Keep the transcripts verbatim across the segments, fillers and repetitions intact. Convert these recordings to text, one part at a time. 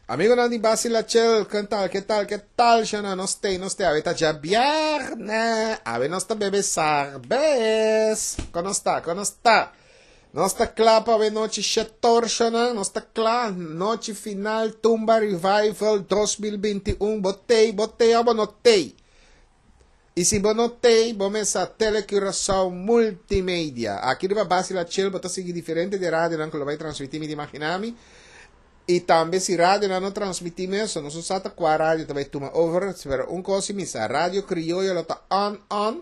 Amigo Nandi Basilachel, ¿qué tal? ¿Qué tal? ¿Qué tal? Shana, no stay, no stay. Aveta ya viernes. A ver, no está bebé sarbes. ¿Cómo está? ¿Cómo está? No está claro para ver noche Shetor, Shana. No está claro. Noche final, Tumba Revival dos mil veintiuno. Botei, botei, abonotei. E se bonotei, vamos a Telecuração Multimédia. Aqui no Basilachel, bota seguir diferente de rádio, não que lo vai transmitir, me imaginami. E também se rádio não transmitir mesmo, não se usa com a rádio também toma over, pero um coisa missa, a rádio crioulo ela tá on on,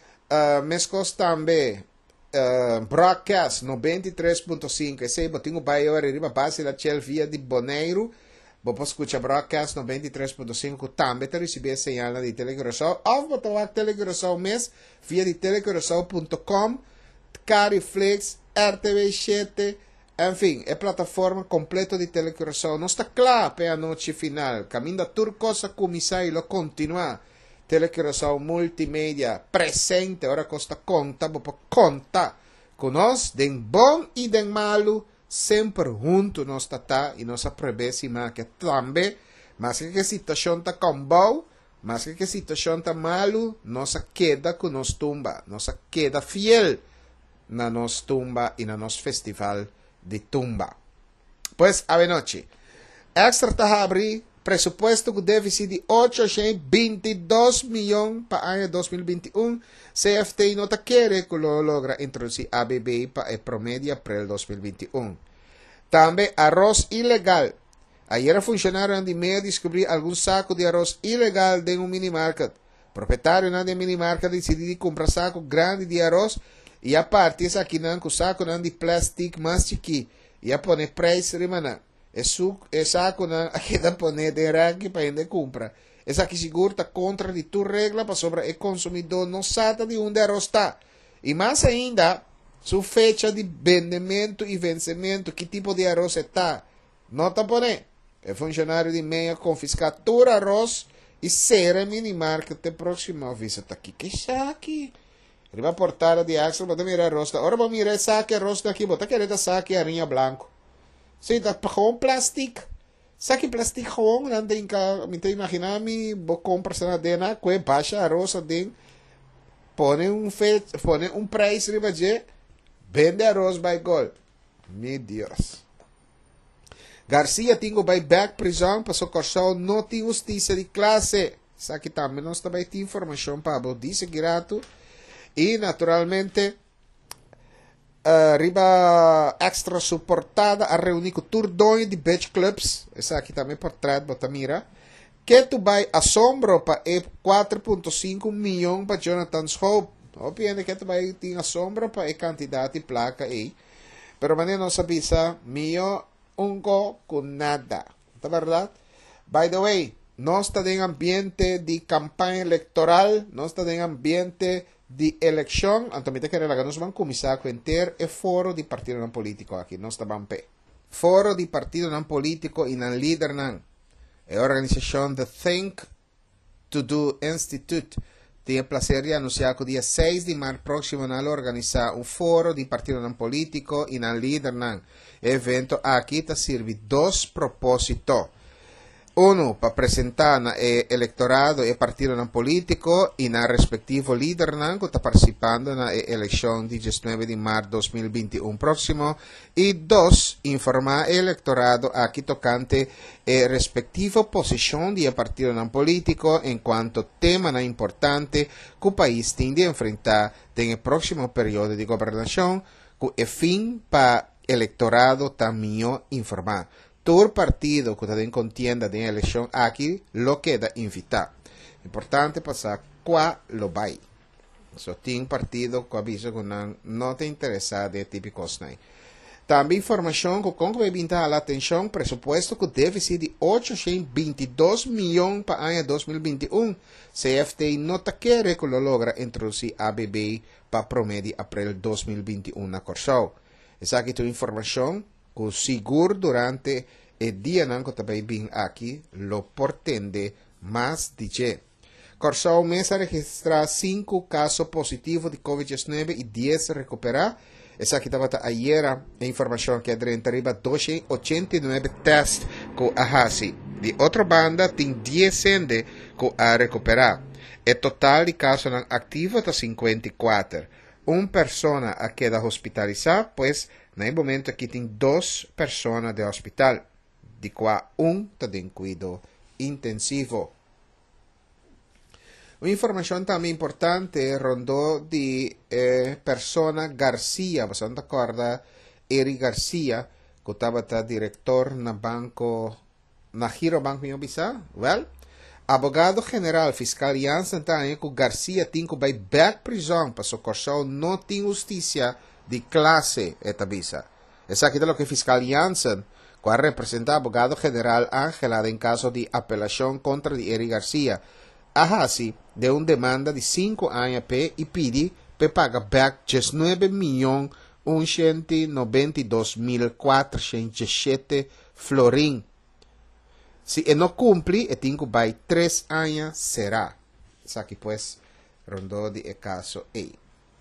uh, mescos também uh, broadcast noventa e três ponto cinco, esse aí botinho vai hora riba base da Chel via de Boneiro, vou posso escutar broadcast noventa e três ponto cinco também te receber señal de Telecuração, ou botar a Telecuração mes via de telecuração ponto com, Cariflex, R T V sete. Enfim, é plataforma completa de Telecuração. Não está claro para a noite final. Caminho da turcosa comissário continua. Telecuração multimédia presente. Ora costa conta, vou conta com nós, den bom e den malo, sempre junto nós está e nós aprevemos que também, mas que a situação está com bom, mas que a situação está malo, nós queda com nós tumba, nós queda fiel na nós tumba e na nosso festival de tumba. Pues, a noche. Extra está abrir presupuesto com déficit de oitocentos e vinte e dois milhões para o ano dois mil e vinte e um. C F T não quer que lo logra introduzir A B B para o promedio abril dois mil e vinte e um. Também arroz ilegal. Ayer funcionário de meia descobrir algum saco de arroz ilegal em um minimarket. Proprietário de minimarket decidiu comprar saco grande de arroz. E a parte essa aqui não com saco não de plástico mais chique e a pone preço remana é suco é saco não aqui da pone de ranking para ainda compra essa aqui seguro tá contra de tu regra para sobre o consumidor não sabe de onde arrosta e mais ainda sua fecha de vendimento e vencimento que tipo de arroz está não tá pone é funcionário de meia confiscar todo arroz e ser minimarket próximo visita aqui que aqui. Riba portada de Axel, bota mirar rosta. Ora vou mirar saque rosta aqui, bota querer saque arinha branco. Sim, tá com plástico. Saque plástico com, não tem que, me tem imaginar me vou comprar na dena, que baixa a rosa den. Põe um fe, põe um preço riba de vende arroz by gol. Meu Deus. Garcia tingo by back prisão, passou corção, não tem justiça de classe. Saque também nós também tem informação para vos dizer grato. E naturalmente uh, riba extra suportada a reunir com turdões de beach clubs, essa aqui também por trás, bota mira, que tu vai assombro para quatro ponto cinco milhões para Jonathan's Hope, obviamente que tu vai ter assombro para a quantidade de placa aí, pero maneira não sabia, mio ungo com nada, tá verdade? By the way, não está em ambiente de campanha eleitoral, não está em ambiente de eleição, então que relaga nós vamos começar a ter o foro de partido não político aqui, nós estamos pé. Foro de partido não político e não líder não. É a organização The Think to Do Institute tem o prazer de anunciar que o dia seis de março próximo não organizar um foro de partido não político e não líder não. Evento aqui está serve dois propósitos. Uno, para apresentar no eleitorado e partido não político e na respectivo líder não que está participando na eleição de dezenove de março de dois mil e vinte e um próximo. E dois, informar o eleitorado aqui tocante a respectiva posição de partido não político enquanto tema não importante que o país tem de enfrentar no próximo período de governação, com o fim para o eleitorado também informar. Todo partido que está em contienda de eleição aqui lo queda invitar. Importante passar qual lo vai. Só tem partido que avisa que não, não te interessa de típicos. Também informação que com que vai vintar a atenção presupuesto que déficit de oitocentos e vinte e dois milhões para o ano dois mil e vinte e um. C F T não quer que lo logra introduzir A B B para promedio abril dois mil e vinte e um na Corsão. Essa aqui é a informação que seguro durante o dia não que também vim aqui lo portende mais D J. Corsão mês a registrar cinco casos positivos de covid dezenove e dez recuperar. Essa aqui estava ayer a informação que adrenta arriba duzentos e oitenta e nove testes com a Hasi. De outra banda, tem dez sende com a recuperar. O total de casos ativos está cinquenta e quatro. Uma pessoa a queda hospitalizada, pois, no momento aqui tem duas pessoas de hospital, de qual um está em cuidado intensivo. Uma informação também importante rondou de eh, persona Garcia, você não acorda, Eri Garcia, que estava diretor na banco, na Giro Banco Minhobisa, well, abogado general fiscal Jansen também que Garcia tem que vai back prisão para socorrer não tem justiça de classe etabisa. Essa aqui é o que fiscal Jansen, que representa abogado general Ángela em caso de apelação contra de Eri Garcia. A Hasi deu uma demanda de cinco anos e pede para pagar back dezenove milhões cento e noventa e dois mil quatrocentos e sete florim. Se ele não cumpre, ele tem que vai três anos será. Isso aqui, pues, rondou de caso aí.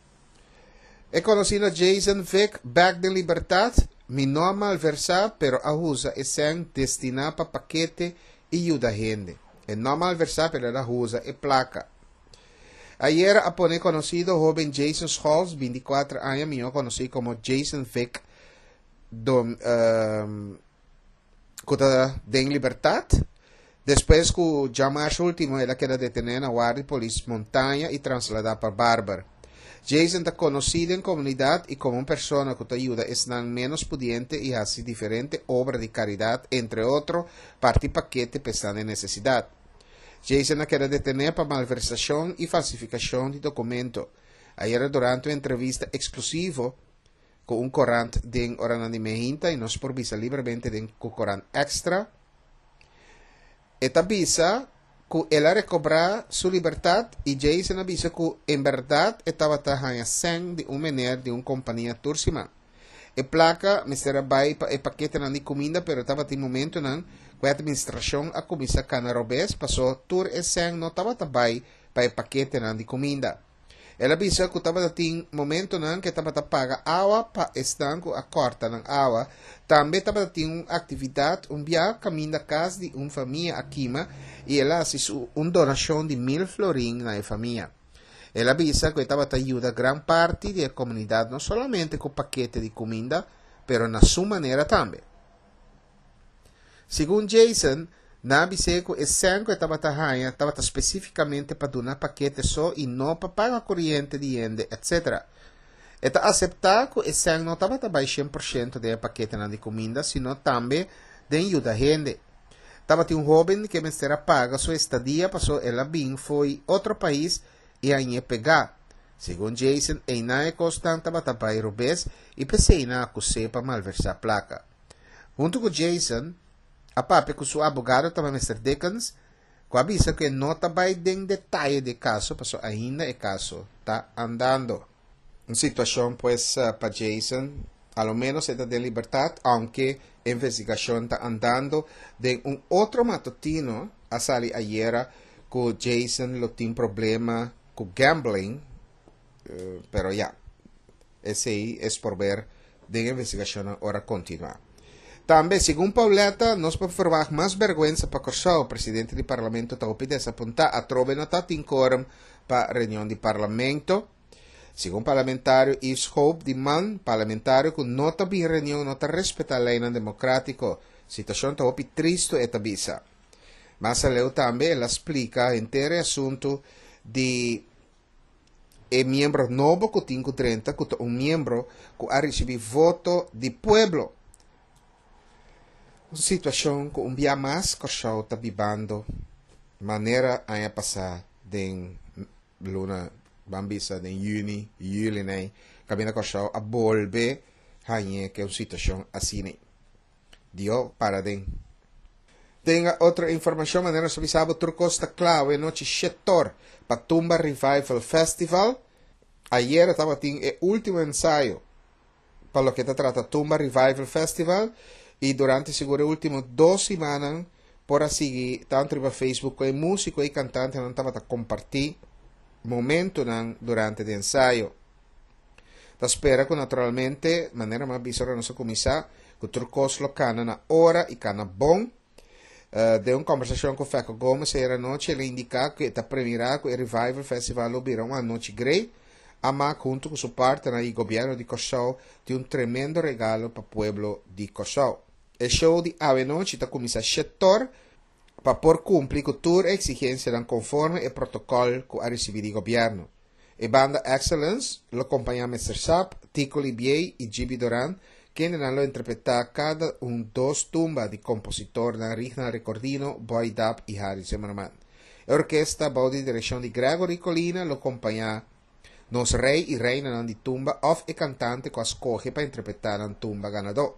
É conhecido Jason Vick, back de liberdade, mi não malversar, pero a usa é sem destinar para paquete e ajuda a gente. É não malversar, pero a usa é placa. Ayer apone conocido joven Jason Halls, vinte e quatro anos, mío conocido como Jason Vick, dom, um, que está en libertad. Después que ya más último, él queda detenido en la guardia de policía montaña y trasladado para Bárbara. Jason está conocido en comunidad y como una persona que te ayuda están menos pudiente y hace diferentes obras de caridad, entre otros, parte y paquete pensando en necesidad. Jason queda detenido por malversación y falsificación de documentos. Ayer durante una entrevista exclusiva con un corante de Oranandimejinta y nos por visa libremente de un corante extra. Esta visa que él recobra su libertad y Jason avisa que en verdad estaba trabajando sin de un menor de una compañía tursima. E placa, mister Bay, e paquete de comida, pero estaba en momento nan, que a administración a comisa cana robes, pasó tur e sen, no estaba tabay para el paquete de comida. Ela avisa que estava em momento nan que estava paga água para estanco a corta nan água. Também estava em uma atividade, um viagem caminho da casa de uma família aqui, e ela fez uma donação de mil florim na família. Ela avisa que estava ajuda grande parte da comunidade, não somente com paquete de comida, mas na sua maneira também. Segundo Jason, na avisa que esse sangue estava trabalhando, estava especificamente para donar paquete só e não para pagar corrente de gente, etcétera. Eta aceptar que esse sangue não estava trabalhando cem por cento de paquete de comida, sino também de ajuda a gente. Estava um jovem que me estava paga sua estadia, passou ela bem, foi outro país e aí pegar. Segundo Jason, e na é constante estava trabalhando rubes e pensei na acusei para malversar placa. Junto com Jason, a papi com seu abogado, também mister Dickens, que avisa que não está bem em detalhe de caso, porque ainda o caso está andando. Uma situação, pues, uh, para Jason, ao menos está de liberdade, aunque a investigação está andando de um outro matutino, a salir ayer, que Jason lo tem problema com gambling, uh, pero ya, esse aí é por ver de investigação agora continuar. Também, segundo Pauleta, nós podemos formar mais vergüenza para Corsó, o presidente do Parlamento está pedindo apontar a trove notata em quórum para a reunião do Parlamento. Segundo parlamentário Yves Hope, de man parlamentário que não está bem reunião, não está respeitando a lei democrática. Situação está muito triste e tabisa. Mas ela também ela explica inteiro assunto de e membro novo que tem trinta, que é um membro que ha recebido voto do pueblo. Uma situação que um dia mais Corsó está vivendo, maneira a passar de luna bambisa de junho, julho, né? Cabina Corsó a volver a que é uma situação assim. Dio para den. Tenha outra informação, maneira sobre sábado turcosta clave noite setor para Tumba Revival Festival. Ayer estava em o último ensaio para lo que se trata Tumba Revival Festival. E durante seguro último duas semanas, por assim, tanto no Facebook, com músico e cantante não estava a compartilhar momento nan, durante o ensaio. Ta spera che naturalmente, maniera ma bisogna non so come sa, che turcos lo cana ora e cana bon. Uh, de una conversazione con Feco Gomes era noche le indica che ta premirà che il Revival Festival ubirà una noche grey, ama junto con su partner il governo di Kosovo di un tremendo regalo per il pueblo di Kosovo. Il show di Ave Noche ta comincia a settor per por cumplir con tutte le esigenze dan conforme e protocollo che ha ricevuto il governo. E banda Excellence lo accompagna mister Sap, Ticoli Biei e Gibi Doran, che hanno interpretato cada un dos tumba di compositor da Rigna Ricordino, Boy Dab e Harry Zimmerman. L'orchestra bajo di direzione di Gregory Colina lo accompagna nos rei e reina di tumba off e cantante che escoge per interpretare un tumba ganador.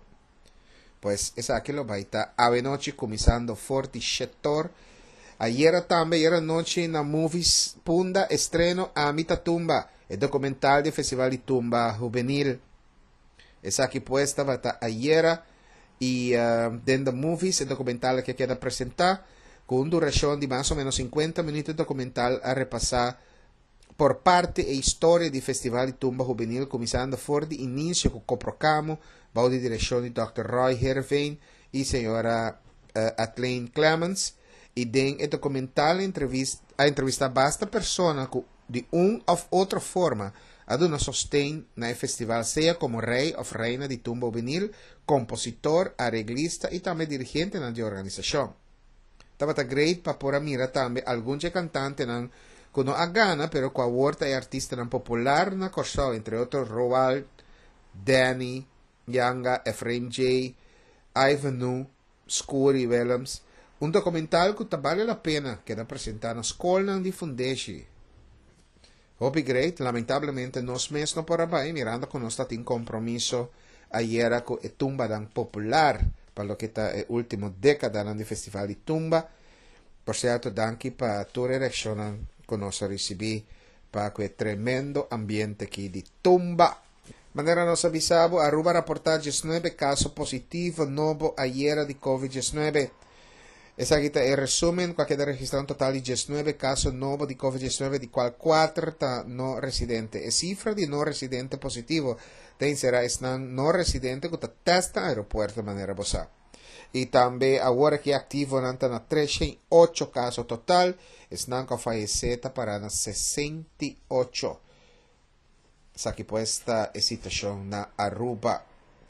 Pues esa que lo baita ave noche começando forte sector. Ayer también era noche na movies punda estreno Amita Tumba, el documental del Festival de Tumba Juvenil. Esa que puesta va a ayer y uh, dentro de movies el documental que queda presentar con una duración de más o menos cincuenta minutos documental a repasar por parte e historia del Festival de Tumba Juvenil, comenzando por de inicio con Coprocamo, bajo de dirección de doctor Roy Hervein y señora uh, Atlaine Clemens. E den el documental entrevista, a entrevista basta persona que de una u otra forma ad una sostén na festival, sea como rey o reina de tumba juvenil, compositor, arreglista y también dirigente na de organización. Estaba great para por mira también algún cantante nan que no ha gana, pero que ahorita es artista nan popular na Kosovo, entre otros Roald, Danny, Yanga, Ephraim J, Ivan Scuri Willems. Un documental que vale la pena que da presentar na escola de Fundeshi. Hobby great, lamentablemente nos mes no por ahí mirando con nos in compromiso ayer con el tumba dan popular para lo que está el último década del festival de tumba. Por cierto, danke para tu reacción con nos recibí para quel tremendo ambiente aquí de tumba. Manera nos avisaba, Aruba reportar diecinueve casos positivos nuevos ayer de COVID diecinueve. Esa aquí è il resumen, qua queda registrato un total di diecinueve casos nuovi di COVID diecinueve, di qual quattro no residente. E cifra di non residente positivo, tenserà estan non residente che testa aeropuerto de manera bosa. E también ahora que activo nantana trecentotto casos total, estan con falleceta para na sesenta y ocho. Esa aquí puesta è situazione na Aruba.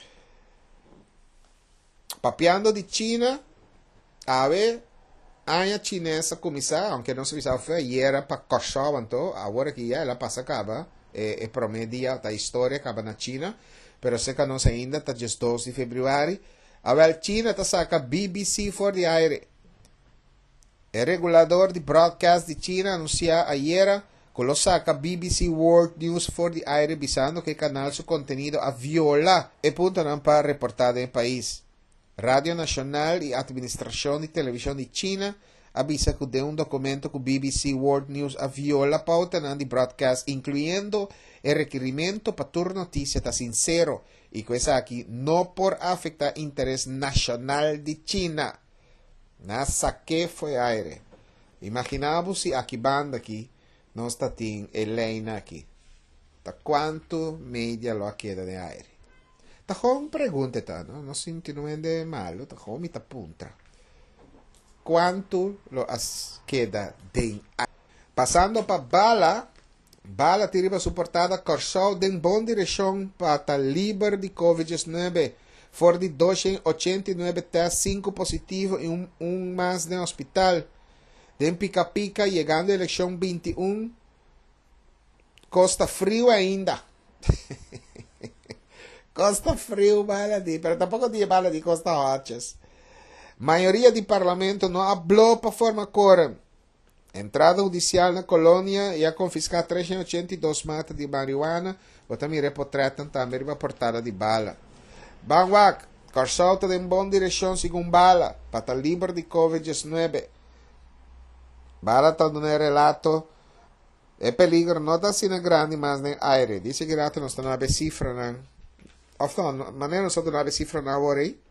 Papiando di Cina, ave aña chinesa comisar, aunque no se visaba fue ayer para Kosovo, então, agora que ya la pasa acaba, e, e promedia da história acaba na China, pero se que nós ainda está dia doze de fevereiro, a China está saca B B C for the aire. O regulador de broadcast de China anuncia ayer que lo saca B B C World News for the aire, avisando que el canal su contenido a viola e punto não para reportar en país. Radio Nacional y Administración de Televisión de China avisa que de un documento que B B C World News viola la pauta de broadcast, incluyendo el requerimiento para tu noticia está sincero y que esa aquí no por afectar interés nacional de China. Na saque fue aire. Imaginamos si aquí banda aquí no está tin Elena aquí. ¿Ta cuánto media lo queda de aire? Tajón pregunta, ¿no? No sinti nuende malo, tajón mi tapuntra. ¿Cuánto lo as queda de aire? Pasando para Bala, Bala tiriba su portada Kosovo den bon direção para liber de COVID diecinueve. For de doscientos ochenta y nueve test, cinco positivos y un, un más de hospital. Den pica pica, llegando a elección veintiuno. Costa frío ainda. Costa frío, bala di, pero tampoco tiene bala di Costa Hotches. Mayoría del parlamento no habló para forma quórum. Entrada judicial na colônia e a confiscar trezentos ochenta y dos matas de marihuana, ou também reportretam também uma portada de bala. Banwak, Kosovo está em boa direção segundo bala, para estar livre de COVID diecinueve. Bala está dando relato, é peligro, não está sendo grande, mas no aire. Dice que não está na cifra, não. Of no, maneira não está na cifra na hora aí.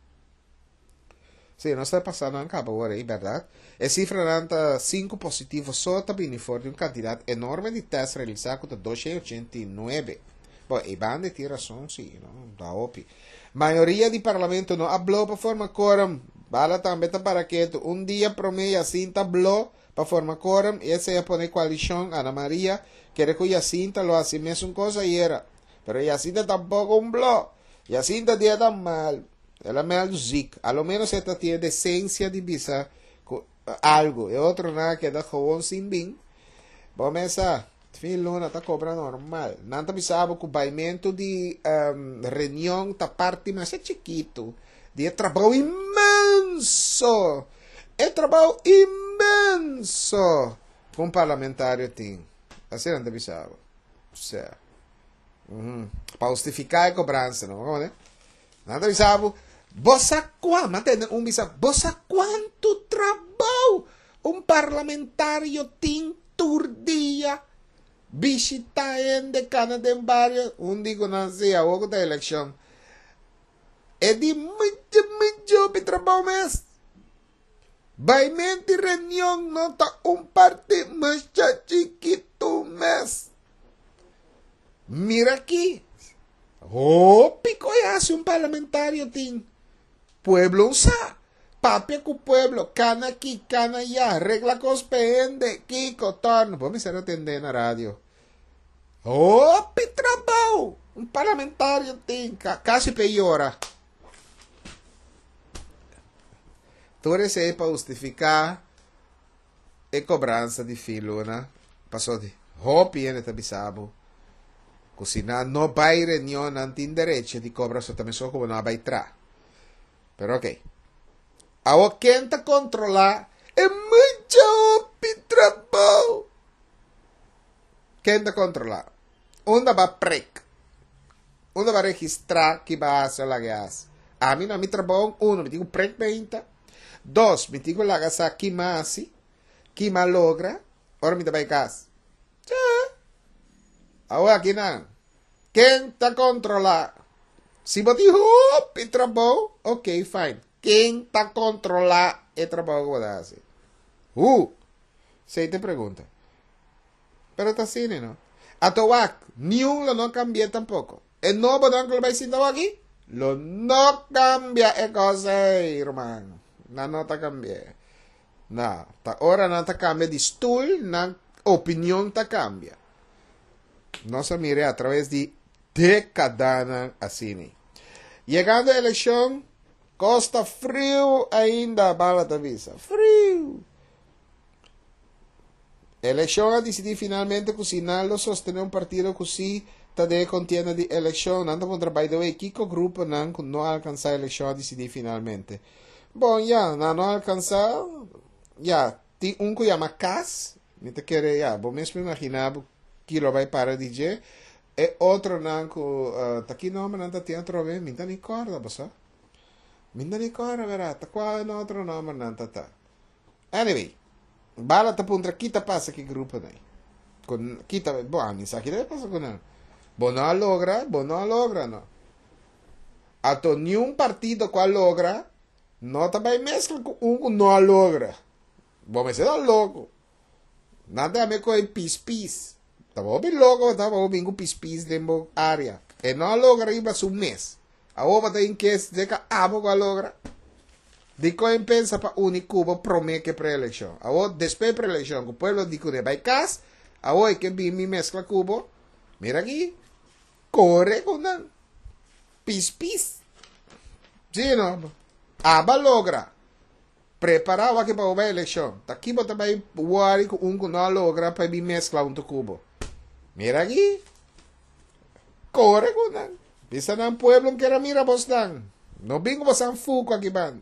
Sim, não está passando em cabo agora aí, verdade? E cifra nanta cinco positivos só também for de um quantidade enorme de testes realizados com duzentos ochenta y nueve. Bom, e bande tem razão, sim, não? Da opi. Maioria do parlamento não hablou para formar quórum. Bala também tá para que um dia promeia assim hablou para formar quórum. E essa ia poner coalição, Ana Maria, quer que Jacinta lo hace mesmo coisa e era. Pero Jacinta tampoco un blog. Jacinta tiene tan mal. Ela me alzic. A lo menos esta tiene decencia de visa algo. E outro nada que da jovão sin bin. Vamos essa. Fin luna tá cobrando normal. Nanta bisabo que o paimento de um, reunião tá parte mais é chiquito. De trabalho imenso. É trabalho imenso. Com parlamentário tem. Assim não tá bisabo. Certo. Uhum. Para justificar a cobrança, não é? Nada bisabo. Bossa quanto, mantém um bisabo. Bossa quanto trabalho um parlamentário tem por dia. Visita en de Canadá en barrio, un digo não sei a hora da eleição. É de muito, muito para trabalho mesmo. Vai mente reunião não tá um parte mais chiquito mesmo. Mira aqui. Oh, pico hace um parlamentário tem. Pueblo usa. Papi com pueblo, cana aqui, cana allá, regla com os pende, Kiko, torno. Vamos ser atender na rádio. Oh, Petrabal! Um parlamentário tem, quase piora. Tudo isso é para justificar a cobrança de filho, né? Passou de roupa e tabisabo. Cosina não vai reunião, não tem direito de cobrar só também só como não vai entrar. Pero ok. A quem te controlar é muito trabalho. Quem te controlar? Onde vai prec? Onde vai registrar que vai fazer a gas? A mim não me trabalho. Um, me digo prec vinte. Dois, me digo a gas que mais, que mais logra. Ora me dá gas. Agora aqui não. Quem te controlar? Se você diz, oh, trabalho, ok, fine. Quem está controlando o trabalho que vai fazer? Uh! Você te pergunta. Pero está assim, não? A toac, nenhum lo não cambia tampouco. E novo não que vai sentar aqui? Lo não cambia é coisa, irmão. Não, não está cambia. Não. Tá, ora não está cambia de stool, na opinião está cambia. Nossa mire a través de décadas assim. Chegando a eleição, Costa frio ainda, bala da visa. Frio. Eleição a decidir finalmente que se não sostener um partido que se está de contienda de eleição, não está trabalho de equipe, o grupo não, não alcançar a eleição a decidir finalmente. Bom, já, não, não alcançar, já, tem um que chama C A S, me te quer, já, vou mesmo imaginar que lo vai para D J, e outro não, que, uh, tá aqui nome, não está teatro, me não me acorda, você? Minda ni kora vera, ta qua no outro nome não tá tá. Anyway, bala ta puntra kita passa que grupo daí. Com kita, bom, a mim sabe que passa com não. Bom não logra, bom não logra não. Ato nenhum partido qual logra, não tá bem mescla com um não logra. Bom, mas é louco. Nada a ver com pis pis. Tá bom bem louco, tá bom bem com pis pis dentro área. E não logra iba su mês. A ova tem que se que abo com a logra. De quem pensa para unir Cuba promete pré-eleição. A ova depois pré-eleição, que o povo diz que vai casa, a ova que vi me mescla Cuba. Mira aqui, corre com nan, pis pis. Sim, não? Aba logra. Preparava que para a eleição. Aqui você vai voar com um que não logra para me mesclar um Cuba. Mira aqui, corre com nan. Bisa ng pueblo que era mira vos dan. No bingo vos ang fuco aqui ban.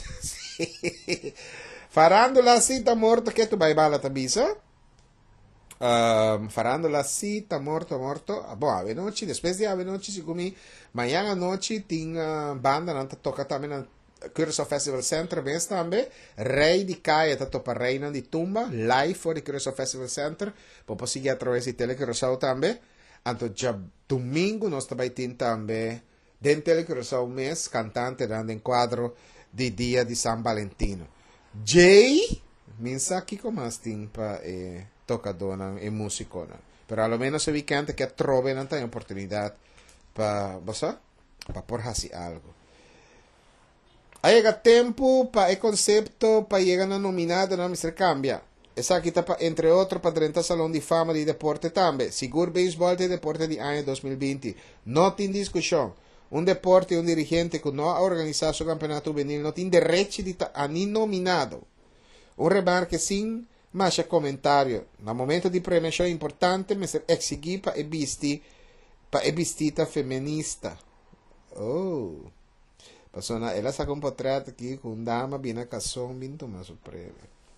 Farandola cita morto que tu vai bala tabisa. Um, farandola cita morto morto. Ah, bom, ave noche, después de ave noche, si comi, mañana noche tinha banda nanta toca também na Curaçao Festival Center, vens também. Rei de Caia tá topa reina de tumba, live for the Curaçao Festival Center. Popo seguir através de tele Curaçao também. Anto já domingo nós também temos também dentro do Curaçao mês cantante dando enquadro de dia de São Valentino. Jay, minsa aqui como as tem para eh, tocadora e músico. Pero a lo menos el weekend que trove não tem oportunidade para, você? Para por fazer algo. Aí chega tempo para o conceito para chegar na nominada na mister Cambia. Essa aqui está, entre outros, para trinta Salão de Fama de Deporte também. Seguro Beisebol de Deporte de ano dois mil e vinte. Não tem discussão. Um deporte e um dirigente que não organiza seu campeonato juvenil não tem direito de estar ani nominado. Um remarque sim, mas comentário. No momento de premiação importante, me ser exigir para e visti, para e vestita feminista. Oh. Persona, ela sacou um portrait aqui com dama bem na cação, bem tomar surpresa.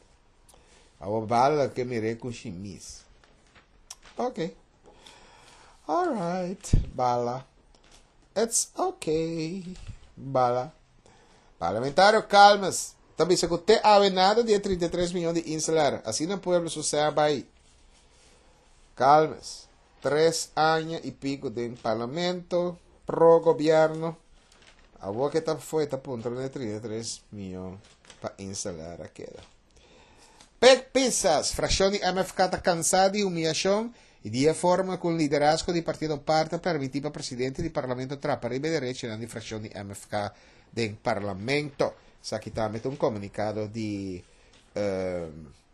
A bala que me com chimis. Ok. Alright, bala. It's okay. Bala. Parlamentário, calmas. Também se você ave nada de trinta e três milhões de instalar. Assim no pueblo sucede aí. Calmas. Três anos e pico de parlamento, pro governo. A boa que está foi, está ponto de trinta e três milhões para instalar aquela. Pec Pizzas, fração de M F K está cansada de humilhação e de forma com liderazgo do partido Parta permitir para o presidente do parlamento trabalhar direito na fração de M F K do parlamento. Sa aqui está um comunicado de uh,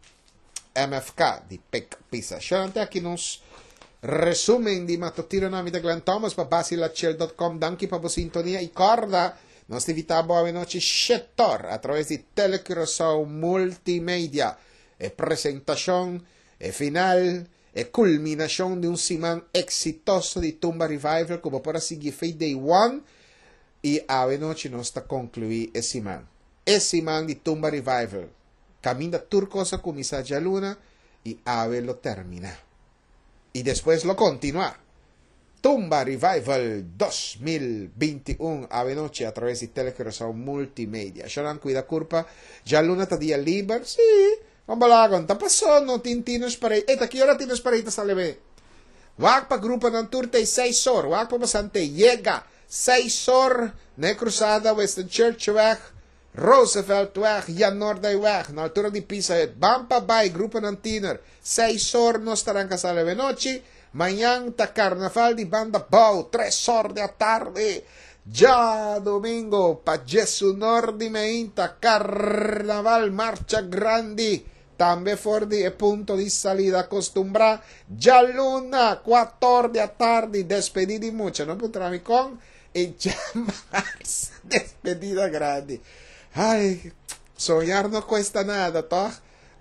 M F K, de Pec Pizzas. Chante aqui nos resumen di Matutino nami da Glenn Thomas para basilacel ponto com. Danke para a sintonia e corda. Nós evitamos a noite setor através de Telecurosao Multimedia. E presentação, e final, e culminação de um semana exitoso de Tumba Revival, como para seguir foi day one, e a noite nós está concluir esse semana. Esse semana de Tumba Revival, caminha turcosa com Misa Luna, e a lo termina. E depois lo continua. Tumba Revival dois mil e vinte e um a noite através de Telecurosao Multimedia. Xaran cuida curpa, já Luna está dia livre, sim. Vamos lá, tá passando, não tem tinos para aí. Eita, que hora tinos para aí, tá salve? Wag pa grupo ng tour tay seis or, wag pa masante, yega, seis or, ne cruzada, Western Church weg, Roosevelt weg, Jan Norday weg, na altura di Pisa, Bampa Bay, grupo ng tiner, seis or, no estarán casalve noche, mañana ta carnaval di banda Bow, tres or de la tarde, ya domingo, pa Jesu Nordi Meinta, carnaval, marcha grandi, tambe fordi e punto di salida acostumbra, ya luna, quattro de la tarde, despedidi mucho, no puntrami con, e ya mars, despedida grande. Ay, soñar no cuesta nada, toh.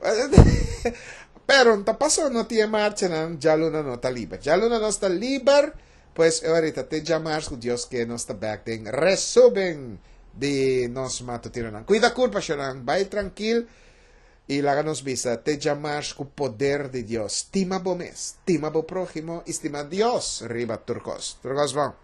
Pero no pasó, no tiene marcha, no, ya luna no está libre. Ya luna no está libre, pues ahorita te llamas con Dios que no está back, den resuben de nos matutinan. Cuida culpa, Sharon, vai tranquilo y láganos visa, te llamas con poder de Dios. Estima bo mes, estima bo prójimo, estima Dios, riba turcos. Turcos van.